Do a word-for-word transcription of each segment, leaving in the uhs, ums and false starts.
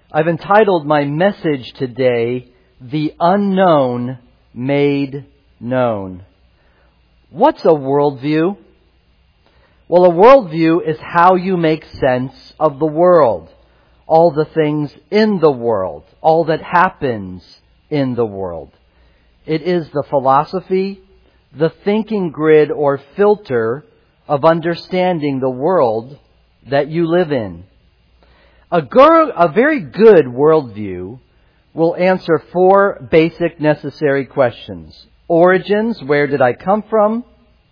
I've entitled my message today, The Unknown Made Known. What's a worldview? Well, a worldview is how you make sense of the world, all the things in the world, all that happens in the world. It is the philosophy, the thinking grid or filter of understanding the world that you live in. A, gr- a very good worldview will answer four basic necessary questions. Origins, where did I come from?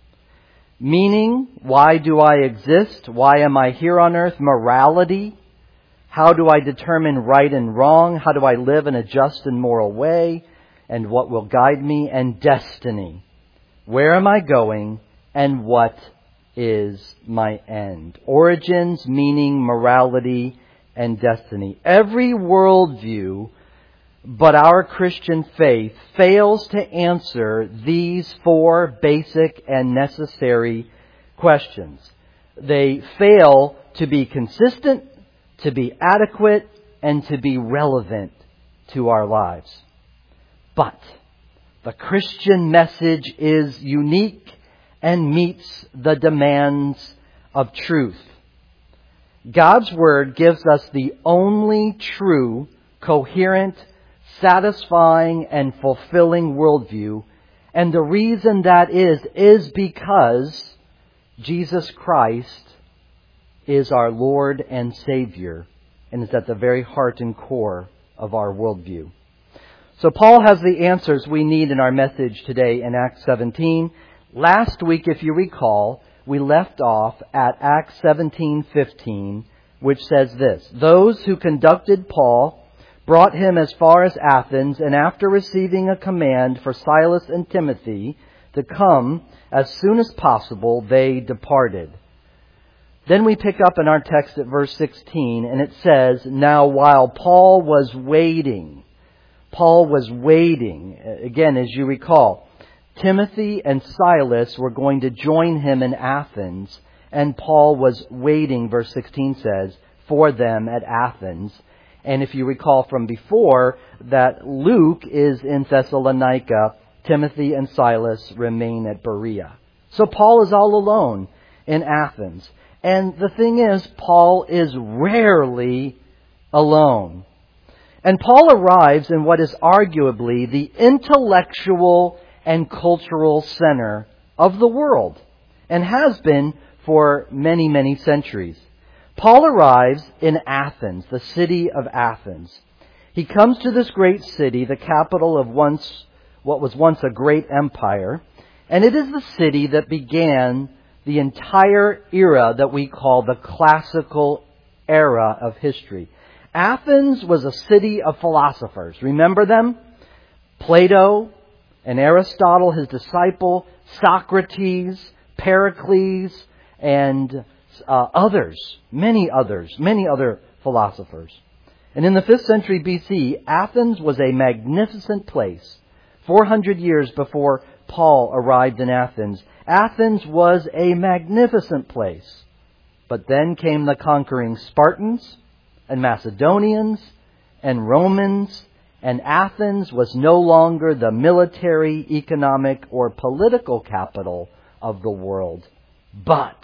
Meaning, why do I exist? Why am I here on earth? Morality, how do I determine right and wrong? How do I live in a just and moral way? And what will guide me? And destiny, where am I going? And what is my end? Origins, meaning, morality, and destiny. Every worldview but our Christian faith fails to answer these four basic and necessary questions. They fail to be consistent, to be adequate, and to be relevant to our lives. But the Christian message is unique and meets the demands of truth. God's Word gives us the only true, coherent, satisfying, and fulfilling worldview. And the reason that is, is because Jesus Christ is our Lord and Savior and is at the very heart and core of our worldview. So Paul has the answers we need in our message today in Acts seventeen. Last week, if you recall, we left off at Acts seventeen fifteen, which says this: Those who conducted Paul brought him as far as Athens, and after receiving a command for Silas and Timothy to come as soon as possible, they departed. Then we pick up in our text at verse sixteen, and it says, Now while Paul was waiting, Paul was waiting, again, as you recall, Timothy and Silas were going to join him in Athens, and Paul was waiting, verse sixteen says, for them at Athens. And if you recall from before, that Luke is in Thessalonica, Timothy and Silas remain at Berea. So Paul is all alone in Athens. And the thing is, Paul is rarely alone. And Paul arrives in what is arguably the intellectual and cultural center of the world, and has been for many, many centuries. Paul arrives in Athens, the city of Athens. He comes to this great city, the capital of once what was once a great empire, and it is the city that began the entire era that we call the classical era of history. Athens was a city of philosophers. Remember them? Plato and Aristotle, his disciple, Socrates, Pericles, and uh, others, many others, many other philosophers. And in the fifth century B C, Athens was a magnificent place. four hundred years before Paul arrived in Athens, Athens was a magnificent place. But then came the conquering Spartans and Macedonians and Romans, and Athens was no longer the military, economic, or political capital of the world. But,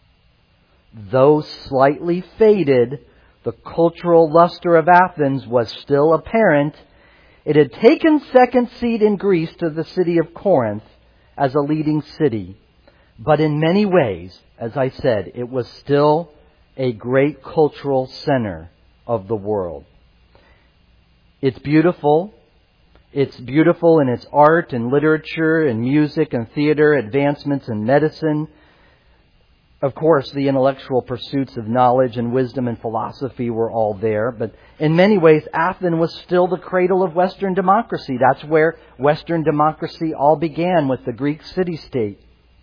though slightly faded, the cultural luster of Athens was still apparent. It had taken second seat in Greece to the city of Corinth as a leading city. But in many ways, as I said, it was still a great cultural center of the world. It's beautiful. It's beautiful in its art and literature and music and theater, advancements in medicine. Of course, the intellectual pursuits of knowledge and wisdom and philosophy were all there. But in many ways, Athens was still the cradle of Western democracy. That's where Western democracy all began, with the Greek city-state.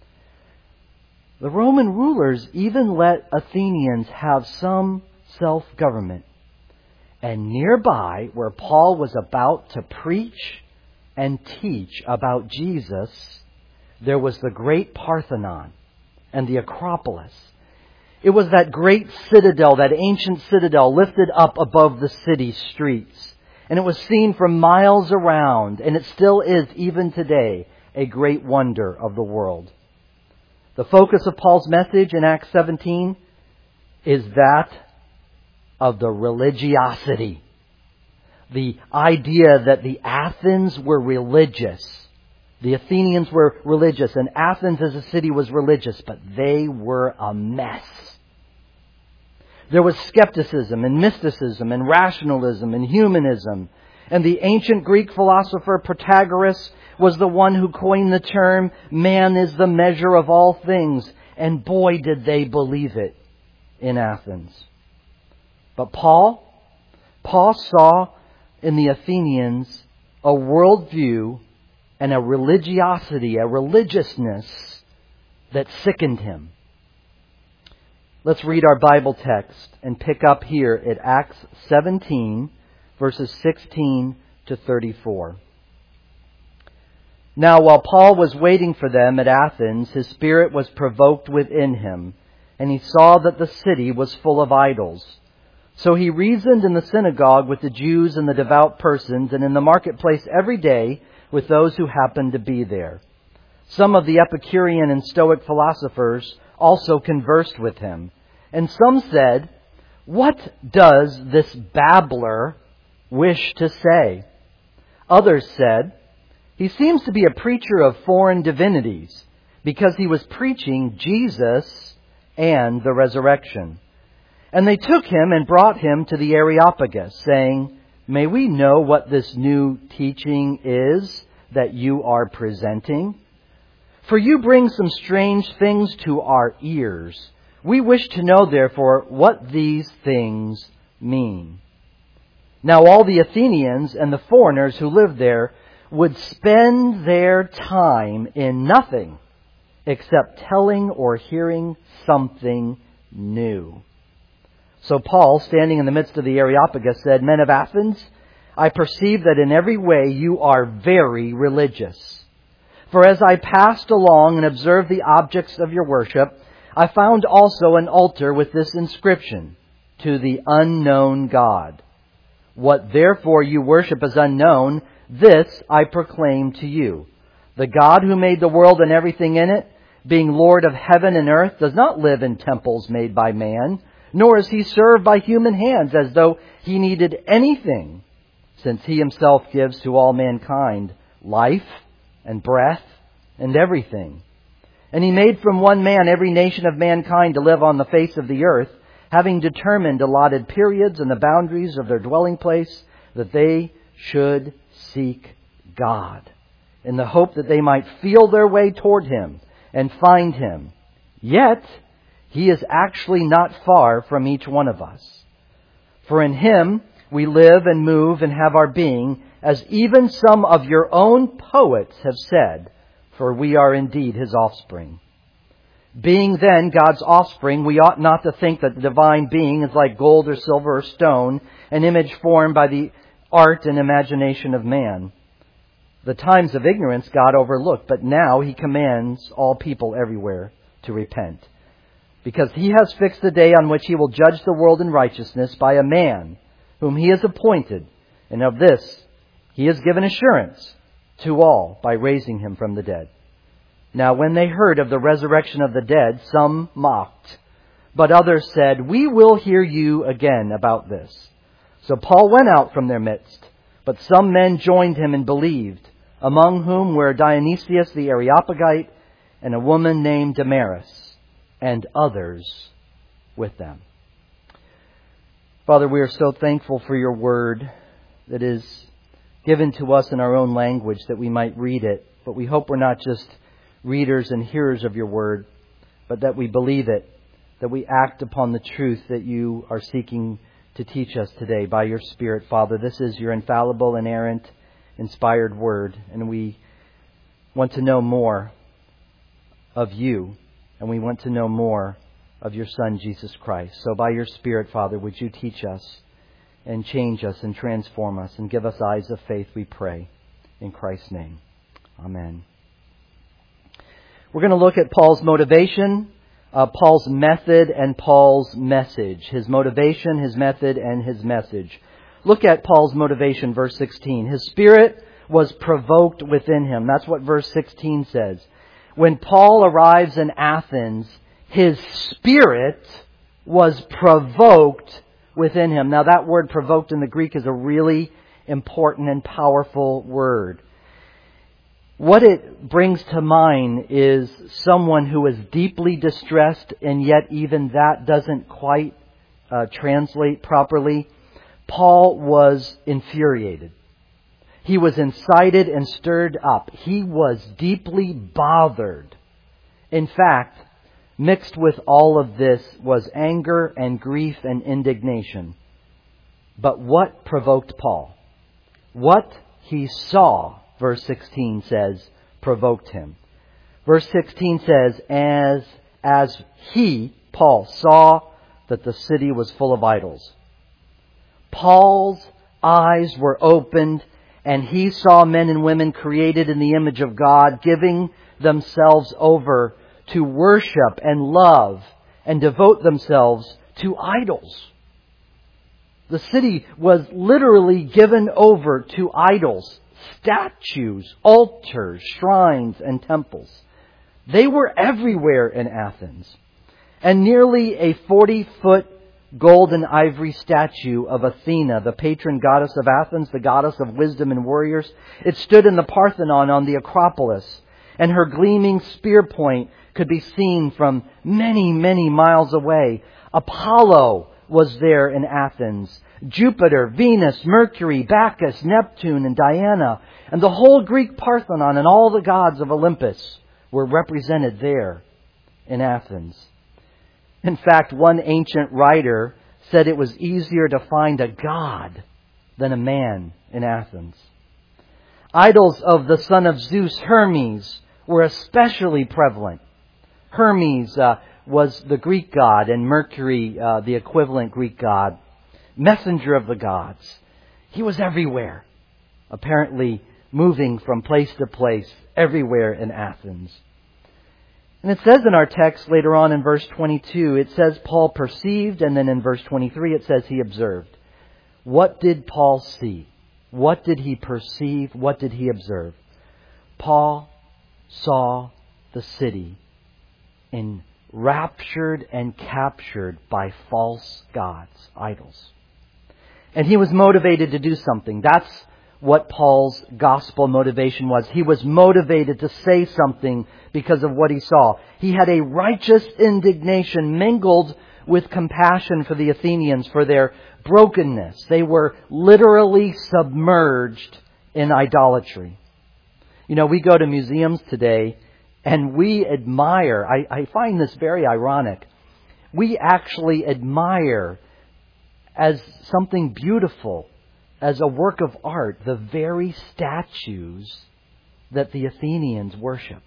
The Roman rulers even let Athenians have some self-government. And nearby, where Paul was about to preach and teach about Jesus, there was the great Parthenon and the Acropolis. It was that great citadel, that ancient citadel lifted up above the city streets. And it was seen from miles around, and it still is even today a great wonder of the world. The focus of Paul's message in Acts seventeen is that of the religiosity. The idea that the Athens were religious. The Athenians were religious, and Athens as a city was religious, but they were a mess. There was skepticism and mysticism and rationalism and humanism. And the ancient Greek philosopher Protagoras was the one who coined the term, man is the measure of all things. And boy, did they believe it in Athens. But Paul, Paul saw in the Athenians a worldview and a religiosity, a religiousness that sickened him. Let's read our Bible text and pick up here at Acts seventeen, verses sixteen to thirty-four. Now, while Paul was waiting for them at Athens, his spirit was provoked within him, and he saw that the city was full of idols. So he reasoned in the synagogue with the Jews and the devout persons, and in the marketplace every day with those who happened to be there. Some of the Epicurean and Stoic philosophers also conversed with him. And some said, "What does this babbler wish to say?" Others said, "He seems to be a preacher of foreign divinities, because he was preaching Jesus and the resurrection." And they took him and brought him to the Areopagus, saying, "May we know what this new teaching is that you are presenting? For you bring some strange things to our ears. We wish to know, therefore, what these things mean." Now all the Athenians and the foreigners who lived there would spend their time in nothing except telling or hearing something new. So Paul, standing in the midst of the Areopagus, said, "Men of Athens, I perceive that in every way you are very religious. For as I passed along and observed the objects of your worship, I found also an altar with this inscription, 'To the unknown God.' What therefore you worship as unknown, this I proclaim to you. The God who made the world and everything in it, being Lord of heaven and earth, does not live in temples made by man, nor is he served by human hands as though he needed anything, since he himself gives to all mankind life and breath and everything. And he made from one man every nation of mankind to live on the face of the earth, having determined allotted periods and the boundaries of their dwelling place, that they should seek God, in the hope that they might feel their way toward Him and find Him. Yet He is actually not far from each one of us. For in Him we live and move and have our being, as even some of your own poets have said, for we are indeed His offspring. Being then God's offspring, we ought not to think that the divine being is like gold or silver or stone, an image formed by the art and imagination of man. The times of ignorance God overlooked, but now He commands all people everywhere to repent. Because He has fixed the day on which He will judge the world in righteousness by a man whom He has appointed, and of this He has given assurance to all by raising Him from the dead. Now when they heard of the resurrection of the dead, some mocked, but others said, "We will hear you again about this." So Paul went out from their midst, but some men joined him and believed, among whom were Dionysius the Areopagite and a woman named Damaris, and others with them. Father, we are so thankful for your word that is given to us in our own language that we might read it. But we hope we're not just readers and hearers of your word, but that we believe it, that we act upon the truth that you are seeking to teach us today by your Spirit, Father. This is your infallible, inerrant, inspired word, and we want to know more of you, and we want to know more of your Son, Jesus Christ. So by your Spirit, Father, would you teach us and change us and transform us and give us eyes of faith, we pray. In Christ's name. Amen. We're going to look at Paul's motivation uh, Paul's method and Paul's message. His motivation, his method, and his message. Look at Paul's motivation, verse sixteen. His spirit was provoked within him. That's what verse sixteen says. When Paul arrives in Athens, his spirit was provoked within him. Now that word provoked in the Greek is a really important and powerful word. What it brings to mind is someone who is deeply distressed, and yet even that doesn't quite uh, translate properly. Paul was infuriated. He was incited and stirred up. He was deeply bothered. In fact, mixed with all of this was anger and grief and indignation. But what provoked Paul? What he saw, verse sixteen says, provoked him. Verse sixteen says, as, as he, Paul, saw that the city was full of idols. Paul's eyes were opened, and he saw men and women created in the image of God, giving themselves over to worship and love and devote themselves to idols. The city was literally given over to idols, statues, altars, shrines, and temples. They were everywhere in Athens. And nearly a forty-foot gold and ivory statue of Athena, the patron goddess of Athens, the goddess of wisdom and warriors. It stood in the Parthenon on the Acropolis, and her gleaming spear point could be seen from many, many miles away. Apollo was there in Athens. Jupiter, Venus, Mercury, Bacchus, Neptune, and Diana, and the whole Greek Parthenon and all the gods of Olympus were represented there in Athens. In fact, one ancient writer said it was easier to find a god than a man in Athens. Idols of the son of Zeus, Hermes, were especially prevalent. Hermes uh, was the Greek god, and Mercury, uh, the equivalent Greek god, messenger of the gods. He was everywhere, apparently moving from place to place, everywhere in Athens. And it says in our text later on in verse twenty-two, it says Paul perceived, and then in verse twenty-three it says he observed. What did Paul see? What did he perceive? What did he observe? Paul saw the city enraptured and captured by false gods, idols. And he was motivated to do something. That's what Paul's gospel motivation was. He was motivated to say something because of what he saw. He had a righteous indignation mingled with compassion for the Athenians, for their brokenness. They were literally submerged in idolatry. You know, we go to museums today and we admire, I, I find this very ironic, we actually admire as something beautiful, as a work of art, the very statues that the Athenians worshipped.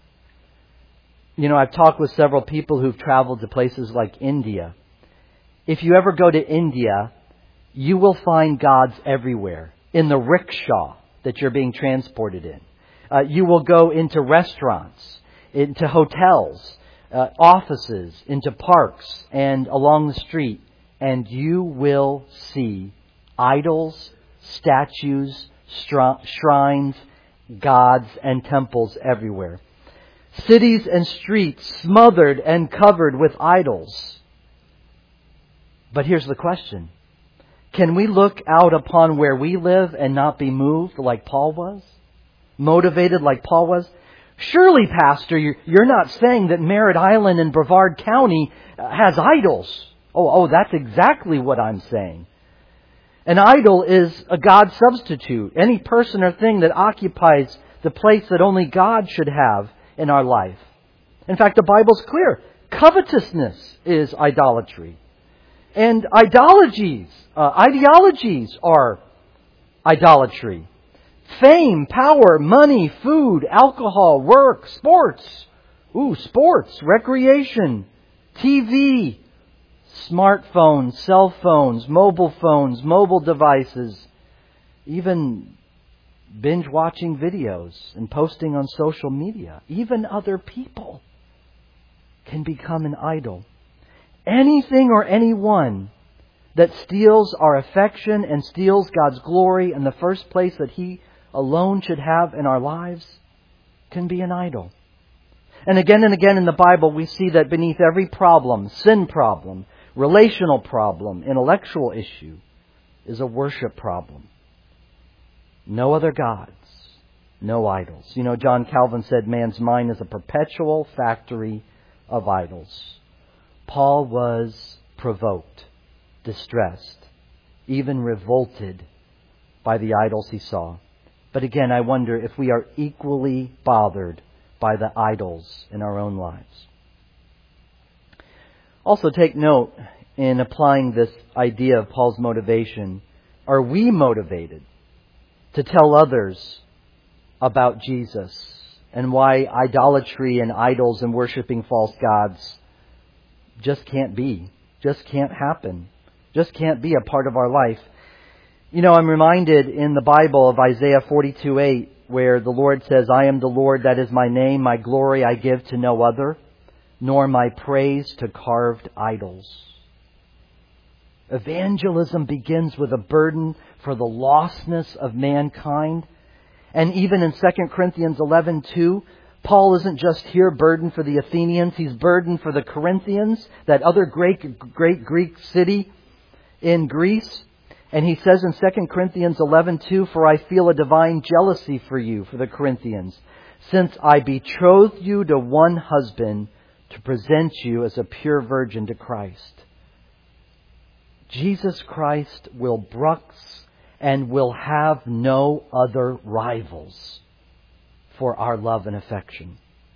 You know, I've talked with several people who've traveled to places like India. If you ever go to India, you will find gods everywhere. In the rickshaw that you're being transported in. Uh, you will go into restaurants, into hotels, uh, offices, into parks, and along the street. And you will see idols, statues, shrines, gods, and temples everywhere. Cities and streets smothered and covered with idols. But here's the question. Can we look out upon where we live and not be moved like Paul was? Motivated like Paul was? Surely, Pastor, you're not saying that Merritt Island in Brevard County has idols. Oh, oh, that's exactly what I'm saying. An idol is a God substitute. Any person or thing that occupies the place that only God should have in our life. In fact, the Bible's clear. Covetousness is idolatry. And ideologies, uh, ideologies are idolatry. Fame, power, money, food, alcohol, work, sports. Ooh, sports, recreation, T V, smartphones, cell phones, mobile phones, mobile devices, even binge watching videos and posting on social media, even other people. can become an idol. Anything or anyone that steals our affection and steals God's glory in the first place that He alone should have in our lives can be an idol. And again and again in the Bible we see that beneath every problem, sin problem, relational problem, intellectual issue, is a worship problem. No other gods, no idols. You know, John Calvin said man's mind is a perpetual factory of idols. Paul was provoked, distressed, even revolted by the idols he saw. But again, I wonder if we are equally bothered by the idols in our own lives. Also take note in applying this idea of Paul's motivation. Are we motivated to tell others about Jesus and why idolatry and idols and worshiping false gods just can't be, just can't happen, just can't be a part of our life? You know, I'm reminded in the Bible of Isaiah forty-two eight, where the Lord says, I am the Lord, that is my name, my glory I give to no other, nor my praise to carved idols. Evangelism begins with a burden for the lostness of mankind. And even in Second Corinthians eleven two, Paul isn't just here burdened for the Athenians, he's burdened for the Corinthians, that other great, great Greek city in Greece. And he says in Second Corinthians eleven two, for I feel a divine jealousy for you, for the Corinthians, since I betrothed you to one husband to present you as a pure virgin to Christ. Jesus Christ will brooks and will have no other rivals for our love and affection.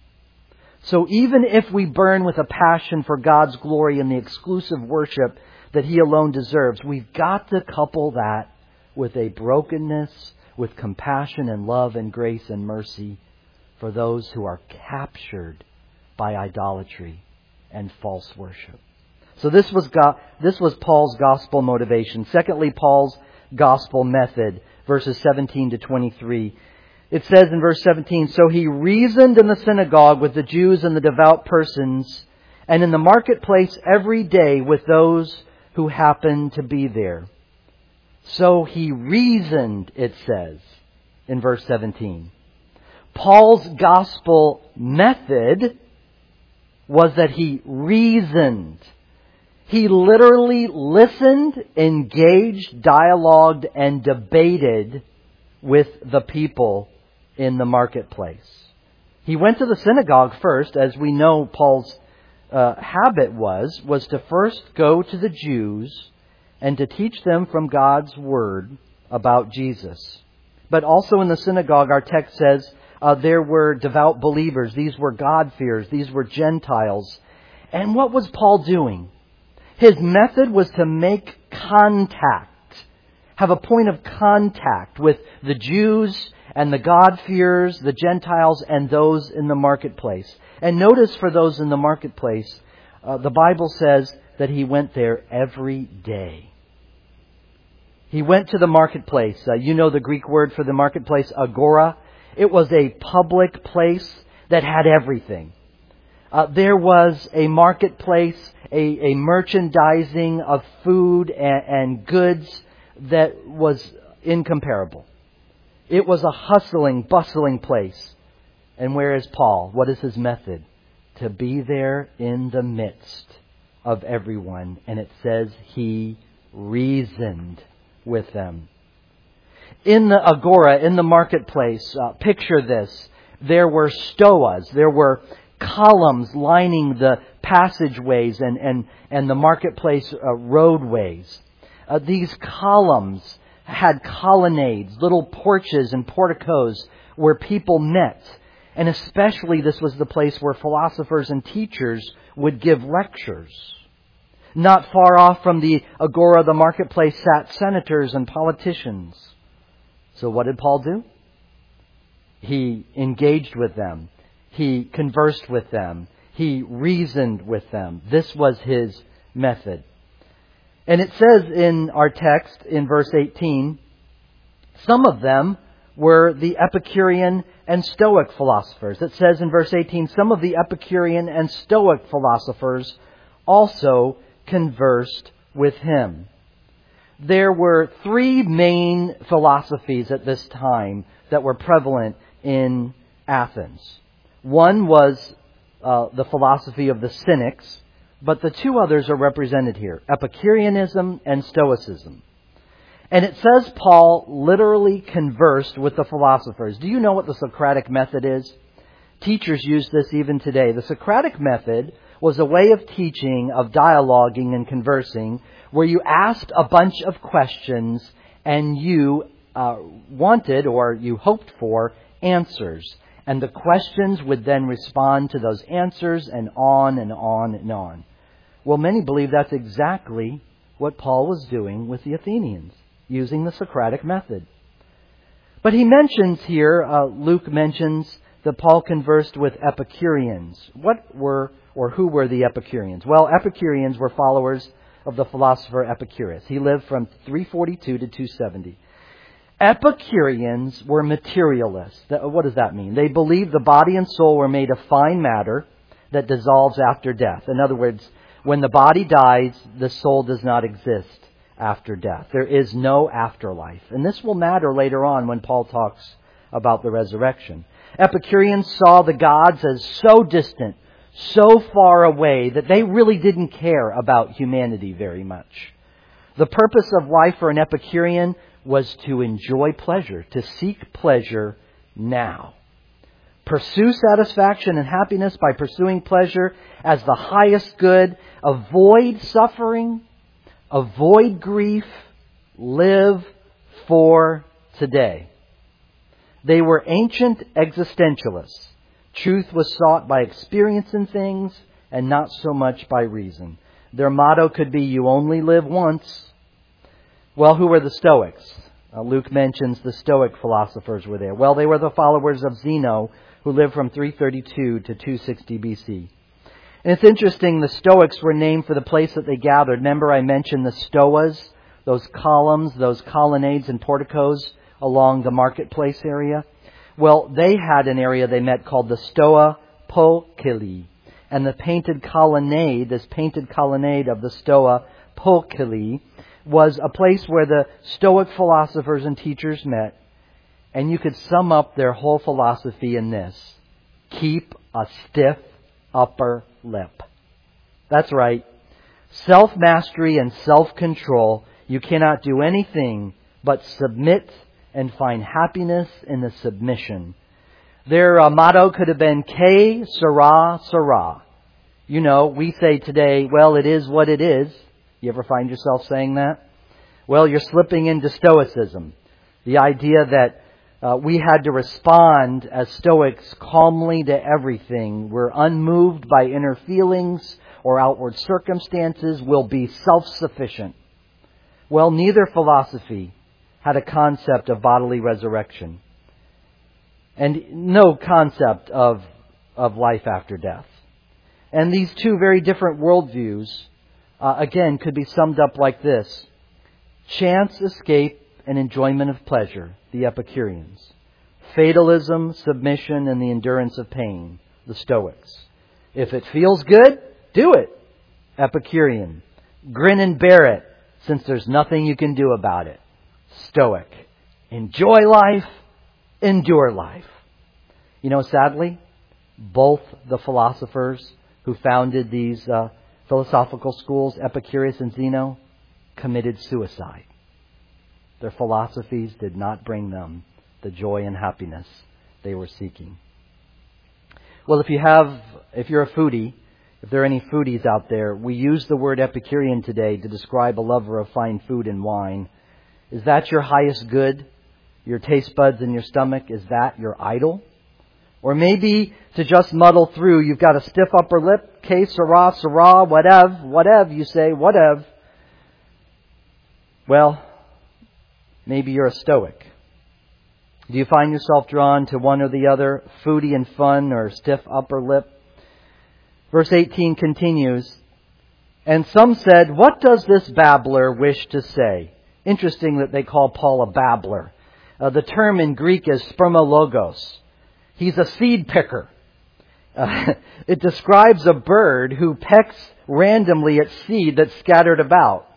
So even if we burn with a passion for God's glory and the exclusive worship that He alone deserves, we've got to couple that with a brokenness, with compassion and love and grace and mercy for those who are captured by idolatry and false worship. So this was God, this was Paul's gospel motivation. Secondly, Paul's gospel method, verses seventeen to twenty-three. It says in verse seventeen, so he reasoned in the synagogue with the Jews and the devout persons, and in the marketplace every day with those who happened to be there. So he reasoned, it says in verse seventeen. Paul's gospel method was that he reasoned. He literally listened, engaged, dialogued, and debated with the people in the marketplace. He went to the synagogue first, as we know Paul's uh, habit was, was to first go to the Jews and to teach them from God's Word about Jesus. But also in the synagogue, our text says, uh, there were devout believers. These were God-fearers. These were Gentiles. And what was Paul doing? His method was to make contact, have a point of contact with the Jews and the God-fearers, the Gentiles, and those in the marketplace. And notice for those in the marketplace, uh, the Bible says that he went there every day. He went to the marketplace. Uh, you know the Greek word for the marketplace, agora. It was a public place that had everything. Uh, there was a marketplace, a, a merchandising of food and, and goods that was incomparable. It was a hustling, bustling place. And where is Paul? What is his method? To be there in the midst of everyone. And it says he reasoned with them. In the agora, in the marketplace, uh, picture this. There were stoas. There were columns lining the passageways and, and, and the marketplace uh, roadways. Uh, these columns had colonnades, little porches and porticos where people met. And especially this was the place where philosophers and teachers would give lectures. Not far off from the agora, the marketplace, sat senators and politicians. So what did Paul do? He engaged with them. He conversed with them. He reasoned with them. This was his method. And it says in our text in verse eighteen, some of them were the Epicurean and Stoic philosophers. It says in verse eighteen, some of the Epicurean and Stoic philosophers also conversed with him. There were three main philosophies at this time that were prevalent in Athens. One was uh, the philosophy of the Cynics, but the two others are represented here, Epicureanism and Stoicism. And it says Paul literally conversed with the philosophers. Do you know what the Socratic method is? Teachers use this even today. The Socratic method was a way of teaching, of dialoguing and conversing, where you asked a bunch of questions and you uh, wanted or you hoped for answers. And the questions would then respond to those answers and on and on and on. Well, many believe that's exactly what Paul was doing with the Athenians, using the Socratic method. But he mentions here, uh, Luke mentions that Paul conversed with Epicureans. What were or who were the Epicureans? Well, Epicureans were followers of the philosopher Epicurus. He lived from three forty-two to two seventy. Epicureans were materialists. What does that mean? They believed the body and soul were made of fine matter that dissolves after death. In other words, when the body dies, the soul does not exist after death. There is no afterlife. And this will matter later on when Paul talks about the resurrection. Epicureans saw the gods as so distant, so far away, that they really didn't care about humanity very much. The purpose of life for an Epicurean was to enjoy pleasure, to seek pleasure now. Pursue satisfaction and happiness by pursuing pleasure as the highest good. Avoid suffering. Avoid grief. Live for today. They were ancient existentialists. Truth was sought by experiencing things and not so much by reason. Their motto could be, you only live once. Well, who were the Stoics? Uh, Luke mentions the Stoic philosophers were there. Well, they were the followers of Zeno, who lived from three thirty-two to two sixty B C. And it's interesting, the Stoics were named for the place that they gathered. Remember I mentioned the stoas, those columns, those colonnades and porticos along the marketplace area? Well, they had an area they met called the Stoa Poikile. And the painted colonnade, this painted colonnade of the Stoa Poikile, was a place where the Stoic philosophers and teachers met. And you could sum up their whole philosophy in this: keep a stiff upper lip. That's right. Self-mastery and self-control. You cannot do anything but submit and find happiness in the submission. Their uh, motto could have been Que sera, sera. You know, we say today, well, it is what it is. You ever find yourself saying that? Well, you're slipping into Stoicism. The idea that uh, we had to respond as Stoics calmly to everything. We're unmoved by inner feelings or outward circumstances. We'll be self-sufficient. Well, neither philosophy had a concept of bodily resurrection and no concept of, of life after death. And these two very different worldviews, uh, again, could be summed up like this: chance, escape, and enjoyment of pleasure, the Epicureans; fatalism, submission, and the endurance of pain, the Stoics. If it feels good, do it, Epicurean. Grin and bear it, since there's nothing you can do about it, Stoic. Enjoy life, endure life. You know, sadly, both the philosophers who founded these uh, philosophical schools, Epicurus and Zeno, committed suicide. Their philosophies did not bring them the joy and happiness they were seeking. Well, if you have, if you're a foodie, if there are any foodies out there, we use the word Epicurean today to describe a lover of fine food and wine. Is that your highest good? Your taste buds in your stomach? Is that your idol? Or maybe to just muddle through, you've got a stiff upper lip, que sera, sera, whatever, whatever you say, whatever. Well, maybe you're a Stoic. Do you find yourself drawn to one or the other, foodie and fun or stiff upper lip? Verse eighteen continues, and some said, what does this babbler wish to say? Interesting that they call Paul a babbler. Uh, the term in Greek is spermologos. He's a seed picker. Uh, it describes a bird who pecks randomly at seed that's scattered about.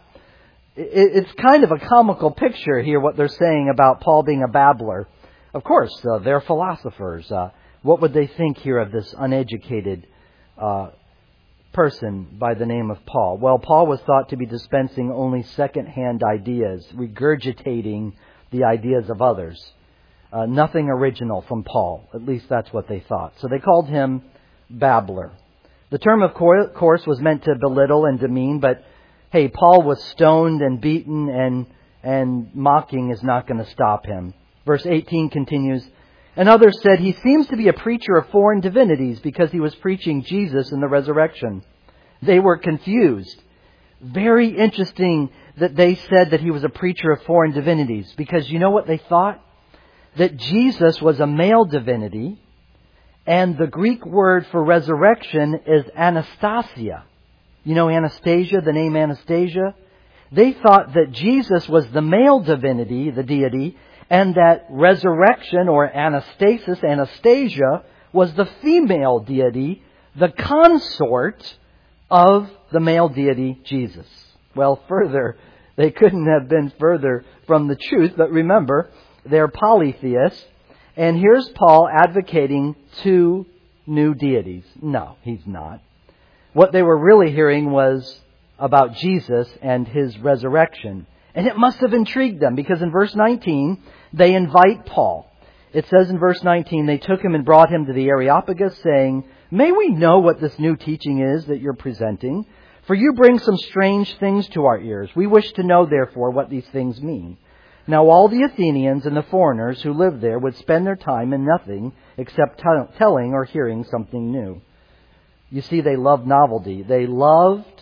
It, it's kind of a comical picture here, what they're saying about Paul being a babbler. Of course, uh, they're philosophers. Uh, what would they think here of this uneducated uh, person by the name of Paul? Well, Paul was thought to be dispensing only second-hand ideas, regurgitating the ideas of others. Uh, nothing original from Paul. At least that's what they thought. So they called him babbler. The term, of course, was meant to belittle and demean, but hey, Paul was stoned and beaten, and and mocking is not going to stop him. Verse eighteen continues, and others said, he seems to be a preacher of foreign divinities because he was preaching Jesus and the resurrection. They were confused. Very interesting that they said that he was a preacher of foreign divinities, because you know what they thought? That Jesus was a male divinity, and the Greek word for resurrection is Anastasia. You know Anastasia, the name Anastasia? They thought that Jesus was the male divinity, the deity, and that resurrection, or anastasis, Anastasia, was the female deity, the consort of the male deity, Jesus. Well, further, they couldn't have been further from the truth, but remember, they're polytheists, and here's Paul advocating two new deities. No, he's not. What they were really hearing was about Jesus and His resurrection. And it must have intrigued them, because in verse nineteen, they invite Paul. It says in verse nineteen, they took him and brought him to the Areopagus, saying, may we know what this new teaching is that you're presenting? For you bring some strange things to our ears. We wish to know, therefore, what these things mean. Now all the Athenians and the foreigners who lived there would spend their time in nothing except t- telling or hearing something new. You see, they loved novelty. They loved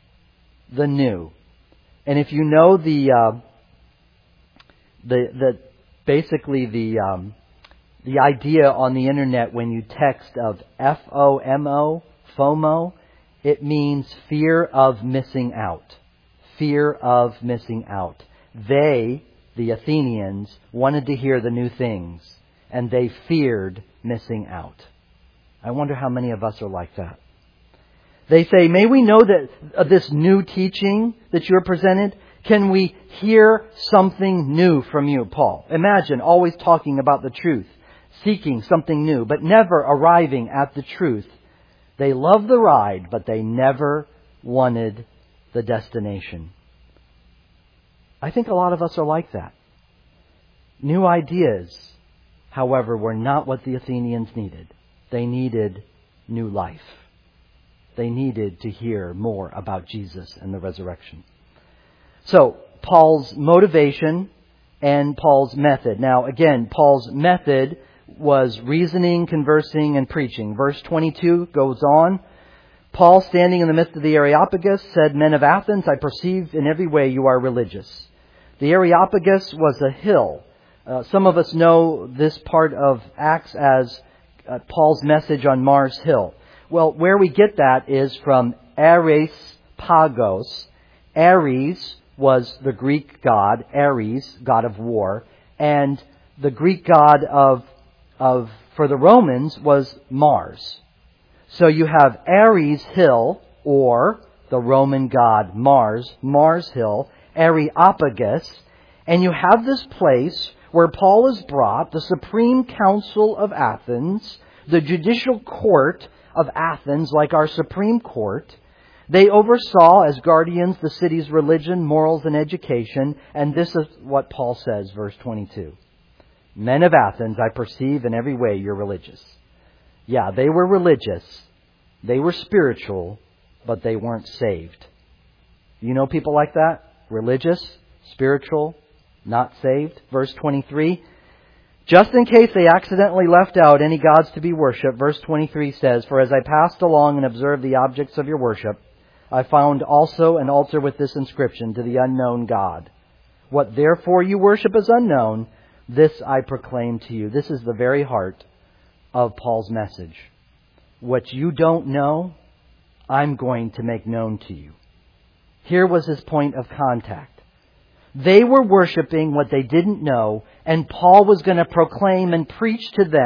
the new. And if you know the, uh, the, the, basically the, um, the idea on the internet when you text of F O M O, FOMO, it means fear of missing out. Fear of missing out. They, the Athenians, wanted to hear the new things, and they feared missing out. I wonder how many of us are like that. They say, may we know that uh, this new teaching that you are presented, can we hear something new from you, Paul? Imagine always talking about the truth, seeking something new, but never arriving at the truth. They loved the ride, but they never wanted the destination. I think a lot of us are like that. New ideas, however, were not what the Athenians needed. They needed new life. They needed to hear more about Jesus and the resurrection. So, Paul's motivation and Paul's method. Now, again, Paul's method was reasoning, conversing, and preaching. Verse twenty-two goes on. Paul, standing in the midst of the Areopagus, said, men of Athens, I perceive in every way you are religious. The Areopagus was a hill. Uh, some of us know this part of Acts as uh, Paul's message on Mars Hill. Well, where we get that is from Ares Pagos. Ares was the Greek god, Ares, god of war, and the Greek god of, of for the Romans was Mars. So you have Ares Hill, or the Roman god Mars, Mars Hill, Areopagus, and you have this place where Paul is brought, the Supreme Council of Athens, the judicial court of Athens, like our Supreme Court. They oversaw as guardians the city's religion, morals, and education. And this is what Paul says, verse twenty-two. Men of Athens, I perceive in every way you're religious. Yeah, they were religious. They were spiritual, but they weren't saved. You know people like that? Religious, spiritual, not saved. Verse twenty-three. Just in case they accidentally left out any gods to be worshipped, verse twenty-three says, for as I passed along and observed the objects of your worship, I found also an altar with this inscription, to the unknown God. What therefore you worship as unknown, this I proclaim to you. This is the very heart of Paul's message. What you don't know, I'm going to make known to you. Here was his point of contact. They were worshiping what they didn't know, and Paul was going to proclaim and preach to them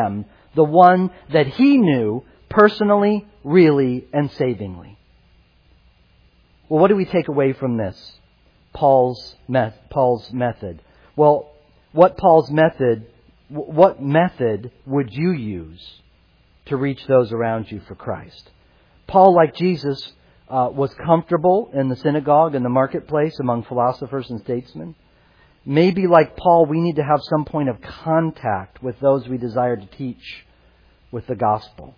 the one that he knew personally, really, and savingly. Well, what do we take away from this? Paul's me- Paul's method. Well, what Paul's method, what method would you use to reach those around you for Christ? Paul, like Jesus, uh, was comfortable in the synagogue and the marketplace among philosophers and statesmen. Maybe like Paul, we need to have some point of contact with those we desire to teach with the gospel.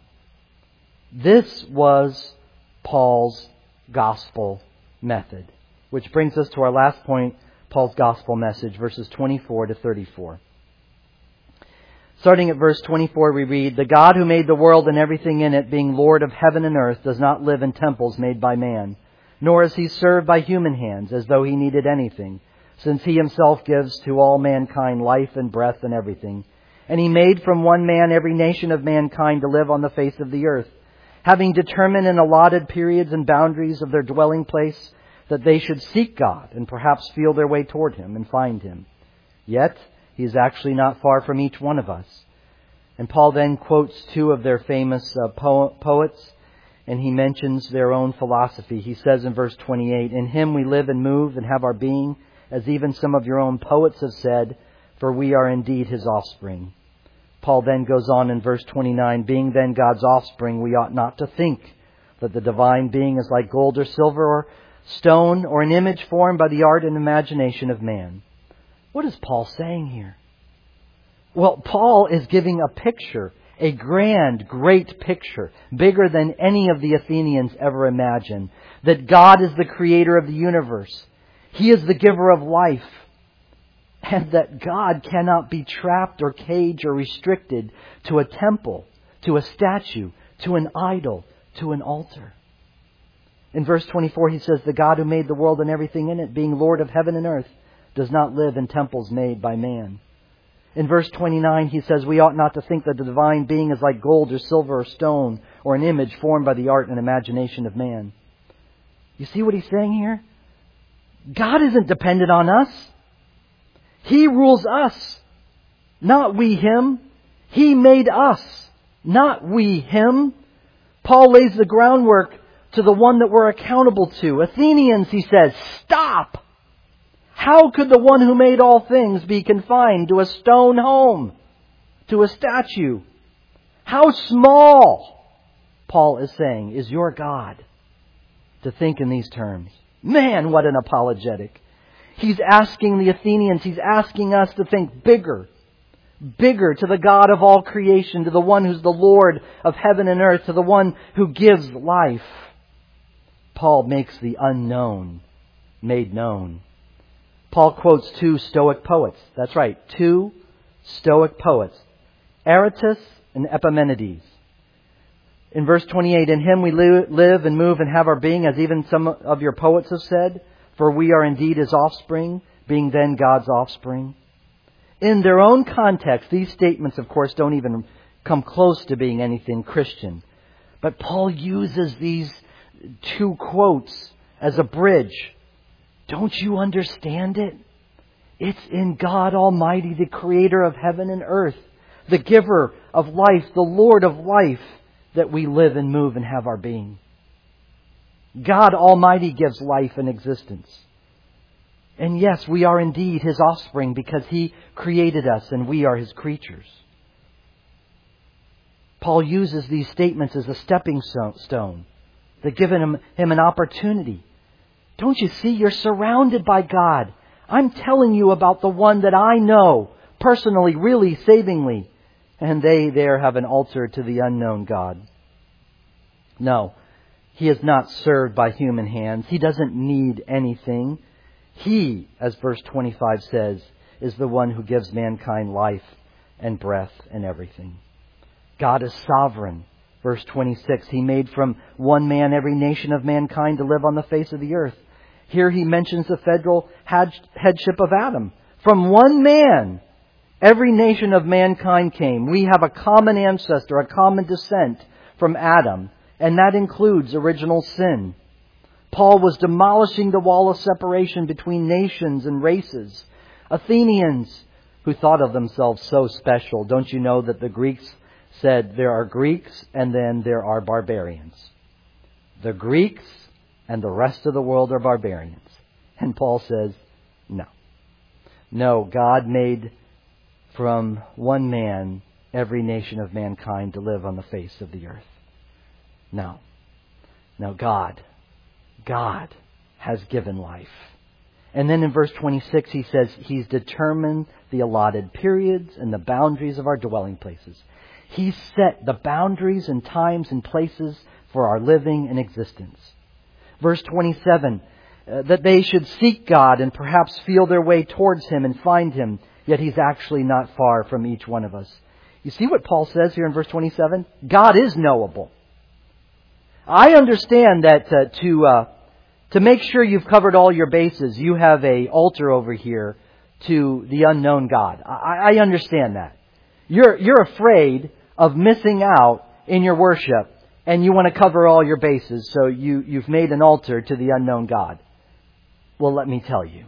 This was Paul's gospel method. Which brings us to our last point, Paul's gospel message, verses twenty-four to thirty-four. Starting at verse twenty-four, we read, "The God who made the world and everything in it, being Lord of heaven and earth, does not live in temples made by man, nor is he served by human hands as though he needed anything, since he himself gives to all mankind life and breath and everything. And he made from one man every nation of mankind to live on the face of the earth, having determined in allotted periods and boundaries of their dwelling place, that they should seek God and perhaps feel their way toward Him and find Him. Yet, He is actually not far from each one of us." And Paul then quotes two of their famous uh, po- poets, and he mentions their own philosophy. He says in verse twenty-eight, "In Him we live and move and have our being, as even some of your own poets have said, for we are indeed His offspring." Paul then goes on in verse twenty-nine, "Being then God's offspring, we ought not to think that the divine being is like gold or silver or stone, or an image formed by the art and imagination of man." What is Paul saying here? Well, Paul is giving a picture, a grand, great picture, bigger than any of the Athenians ever imagined, that God is the creator of the universe. He is the giver of life. And that God cannot be trapped or caged or restricted to a temple, to a statue, to an idol, to an altar. In verse twenty-four, he says, "The God who made the world and everything in it, being Lord of heaven and earth, does not live in temples made by man." In verse twenty-nine, he says, "We ought not to think that the divine being is like gold or silver or stone, or an image formed by the art and imagination of man." You see what he's saying here? God isn't dependent on us. He rules us, not we Him. He made us, not we Him. Paul lays the groundwork to the one that we're accountable to. Athenians, he says, stop! How could the one who made all things be confined to a stone home, to a statue? How small, Paul is saying, is your God to think in these terms? Man, what an apologetic. He's asking the Athenians, he's asking us to think bigger. Bigger, to the God of all creation, to the one who's the Lord of heaven and earth, to the one who gives life. Paul makes the unknown made known. Paul quotes two Stoic poets. That's right, two Stoic poets, Aratus and Epimenides. In verse twenty-eight, "In Him we live and move and have our being, as even some of your poets have said, for we are indeed His offspring, being then God's offspring." In their own context, these statements, of course, don't even come close to being anything Christian. But Paul uses these two quotes as a bridge. Don't you understand it? It's in God Almighty, the creator of heaven and earth, the giver of life, the Lord of life, that we live and move and have our being. God Almighty gives life and existence. And yes, we are indeed His offspring because He created us and we are His creatures. Paul uses these statements as a stepping stone. They've given him, him an opportunity. Don't you see? You're surrounded by God. I'm telling you about the one that I know personally, really, savingly. And they there have an altar to the unknown God. No, He is not served by human hands. He doesn't need anything. He, as verse twenty-five says, is the one who gives mankind life and breath and everything. God is sovereign. Verse twenty-six, He made from one man every nation of mankind to live on the face of the earth. Here He mentions the federal headship of Adam. From one man, every nation of mankind came. We have a common ancestor, a common descent from Adam, and that includes original sin. Paul was demolishing the wall of separation between nations and races. Athenians, who thought of themselves so special. Don't you know that the Greeks said there are Greeks and then there are barbarians. The Greeks and the rest of the world are barbarians. And Paul says, no. No, God made from one man every nation of mankind to live on the face of the earth. No. No, God, God has given life. And then in verse twenty-six he says He's determined the allotted periods and the boundaries of our dwelling places. He set the boundaries and times and places for our living and existence. Verse twenty-seven, uh, that they should seek God and perhaps feel their way towards Him and find Him, yet He's actually not far from each one of us. You see what Paul says here in verse twenty-seven? God is knowable. I understand that uh, to uh, to make sure you've covered all your bases, you have a altar over here to the unknown God. I, I understand that. You're you're afraid of missing out in your worship, and you want to cover all your bases, so you, you've made an altar to the unknown God. Well, let me tell you.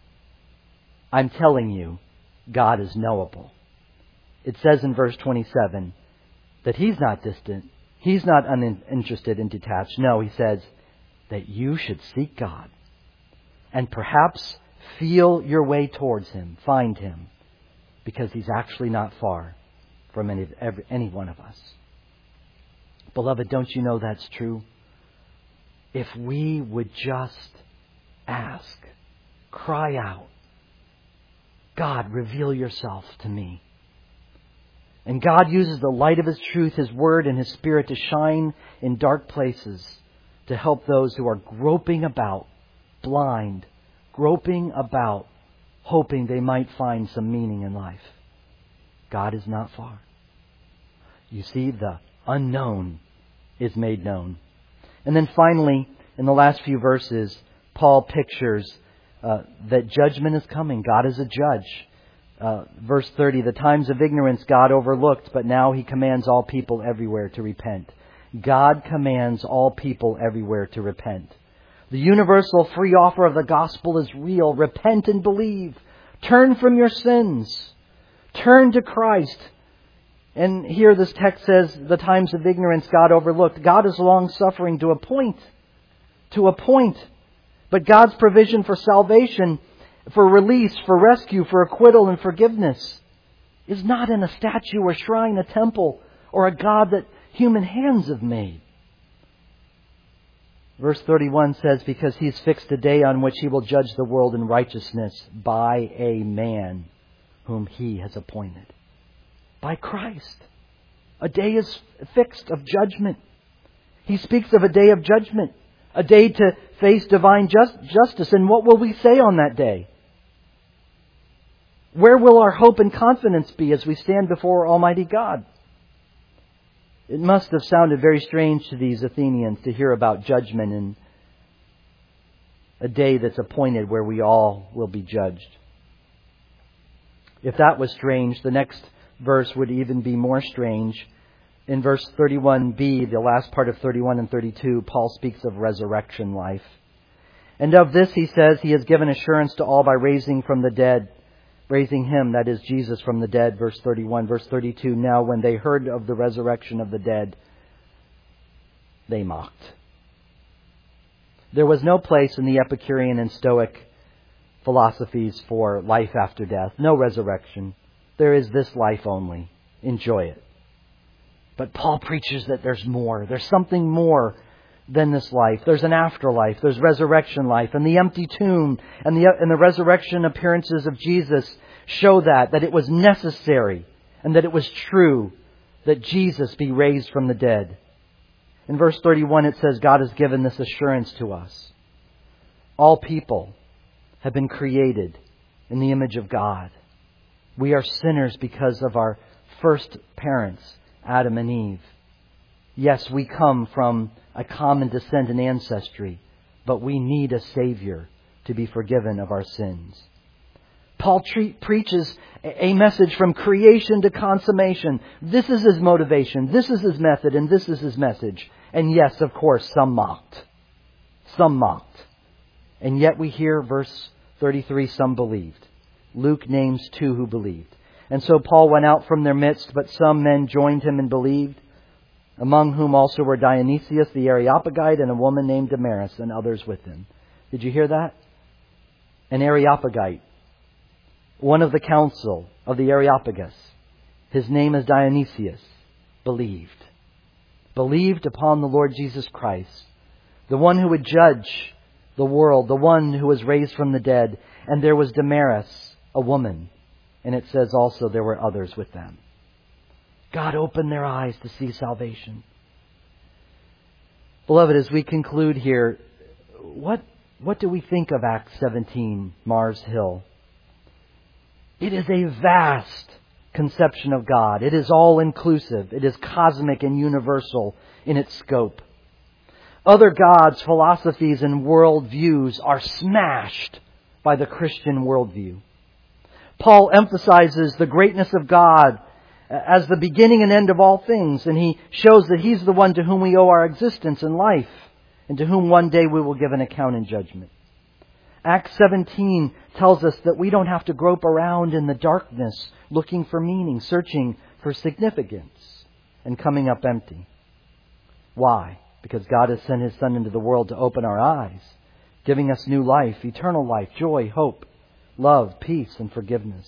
I'm telling you, God is knowable. It says in verse twenty-seven that He's not distant. He's not uninterested and detached. No, He says that you should seek God and perhaps feel your way towards Him, find Him, because He's actually not far from any, every, any one of us. Beloved, don't you know that's true? If we would just ask, cry out, God, reveal yourself to me. And God uses the light of His truth, His Word, and His Spirit to shine in dark places to help those who are groping about, blind, groping about, hoping they might find some meaning in life. God is not far. You see, the unknown is made known. And then finally, in the last few verses, Paul pictures uh, that judgment is coming. God is a judge. Uh, verse thirty, the times of ignorance God overlooked, but now He commands all people everywhere to repent. God commands all people everywhere to repent. The universal free offer of the gospel is real. Repent and believe. Turn from your sins. Turn to Christ. And here this text says, the times of ignorance God overlooked. God is long-suffering to a point. To a point. But God's provision for salvation, for release, for rescue, for acquittal and forgiveness is not in a statue or shrine, a temple, or a God that human hands have made. Verse thirty-one says, because He's fixed a day on which He will judge the world in righteousness by a man whom He has appointed. By Christ. A day is fixed of judgment. He speaks of a day of judgment. A day to face divine just, justice. And what will we say on that day? Where will our hope and confidence be as we stand before Almighty God? It must have sounded very strange to these Athenians to hear about judgment in a day that's appointed where we all will be judged. If that was strange, the next verse would even be more strange. In verse thirty-one b, the last part of thirty-one and thirty-two, Paul speaks of resurrection life. And of this he says, He has given assurance to all by raising from the dead, raising Him, that is Jesus, from the dead, verse thirty-one. Verse thirty-two, now when they heard of the resurrection of the dead, they mocked. There was no place in the Epicurean and Stoic philosophies for life after death. No resurrection. There is this life only. Enjoy it. But Paul preaches that there's more. There's something more than this life. There's an afterlife. There's resurrection life. And the empty tomb and the, and the resurrection appearances of Jesus show that, that it was necessary and that it was true that Jesus be raised from the dead. In verse thirty-one it says God has given this assurance to us. All people have been created in the image of God. We are sinners because of our first parents, Adam and Eve. Yes, we come from a common descent and ancestry, but we need a Savior to be forgiven of our sins. Paul tre- preaches a message from creation to consummation. This is his motivation, this is his method, and this is his message. And yes, of course, some mocked. Some mocked. And yet we hear verse thirty-three, some believed. Luke names two who believed. And so Paul went out from their midst, but some men joined him and believed, among whom also were Dionysius the Areopagite and a woman named Damaris and others with him. Did you hear that? An Areopagite, one of the council of the Areopagus. His name is Dionysius. Believed. Believed upon the Lord Jesus Christ, the one who would judge the world, the one who was raised from the dead. And there was Damaris, a woman. And it says also there were others with them. God opened their eyes to see salvation. Beloved, as we conclude here, what, what do we think of Acts seventeen, Mars Hill? It is a vast conception of God. It is all-inclusive. It is cosmic and universal in its scope. Other gods, philosophies, and worldviews are smashed by the Christian worldview. Paul emphasizes the greatness of God as the beginning and end of all things, and he shows that He's the one to whom we owe our existence and life, and to whom one day we will give an account in judgment. Acts seventeen tells us that we don't have to grope around in the darkness looking for meaning, searching for significance, and coming up empty. Why? Because God has sent His Son into the world to open our eyes, giving us new life, eternal life, joy, hope, love, peace, and forgiveness.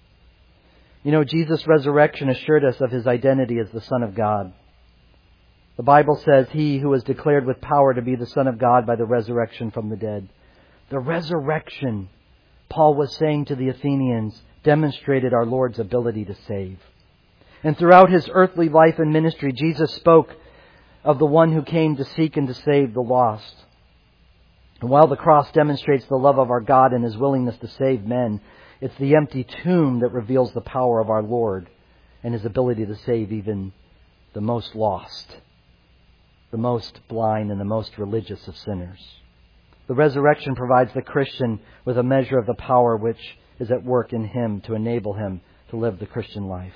You know, Jesus' resurrection assured us of His identity as the Son of God. The Bible says He who was declared with power to be the Son of God by the resurrection from the dead. The resurrection, Paul was saying to the Athenians, demonstrated our Lord's ability to save. And throughout His earthly life and ministry, Jesus spoke of the one who came to seek and to save the lost. And while the cross demonstrates the love of our God and His willingness to save men, it's the empty tomb that reveals the power of our Lord and His ability to save even the most lost, the most blind, and the most religious of sinners. The resurrection provides the Christian with a measure of the power which is at work in him to enable him to live the Christian life.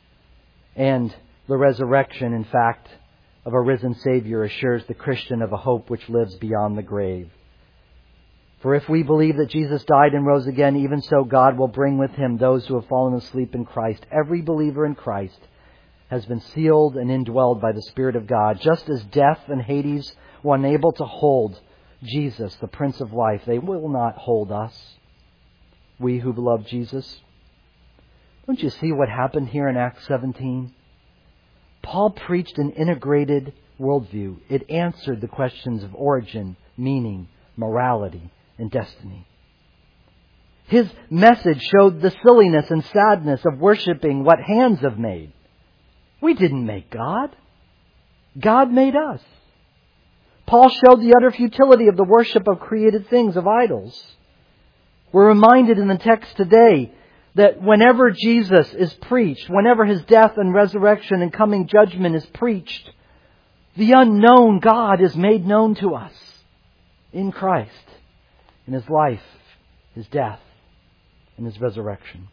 And the resurrection, in fact, of a risen Savior assures the Christian of a hope which lives beyond the grave. For if we believe that Jesus died and rose again, even so God will bring with Him those who have fallen asleep in Christ. Every believer in Christ has been sealed and indwelled by the Spirit of God. Just as death and Hades were unable to hold Jesus, the Prince of Life, they will not hold us, we who love Jesus. Don't you see what happened here in Acts seventeen? Paul preached an integrated worldview. It answered the questions of origin, meaning, morality, and destiny. His message showed the silliness and sadness of worshiping what hands have made. We didn't make God. God made us. Paul showed the utter futility of the worship of created things, of idols. We're reminded in the text today that whenever Jesus is preached, whenever His death and resurrection and coming judgment is preached, the unknown God is made known to us in Christ, in His life, His death, and His resurrection.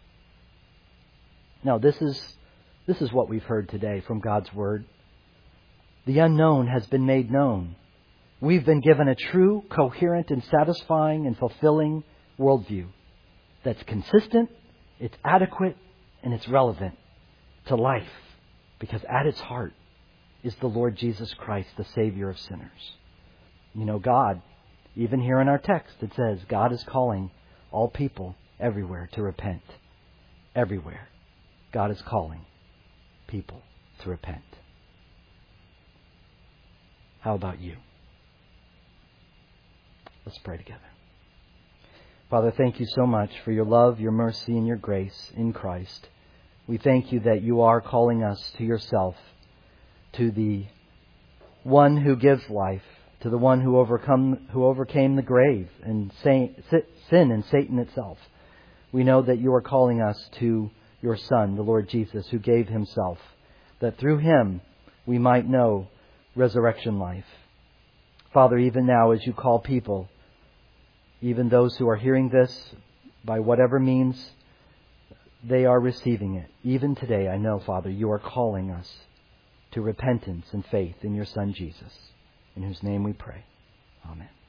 Now, this is, this is what we've heard today from God's Word. The unknown has been made known. We've been given a true, coherent, and satisfying and fulfilling worldview that's consistent, it's adequate, and it's relevant to life. Because at its heart is the Lord Jesus Christ, the Savior of sinners. You know, God, even here in our text, it says God is calling all people everywhere to repent. Everywhere. God is calling people to repent. How about you? Let's pray together. Father, thank You so much for Your love, Your mercy, and Your grace in Christ. We thank You that You are calling us to Yourself, to the one who gives life, to the one who overcome who overcame the grave and sin and Satan itself. We know that You are calling us to Your Son, the Lord Jesus, who gave Himself, that through Him we might know resurrection life. Father, even now as You call people, even those who are hearing this by whatever means they are receiving it, even today, I know, Father, You are calling us to repentance and faith in Your Son Jesus, in whose name we pray. Amen.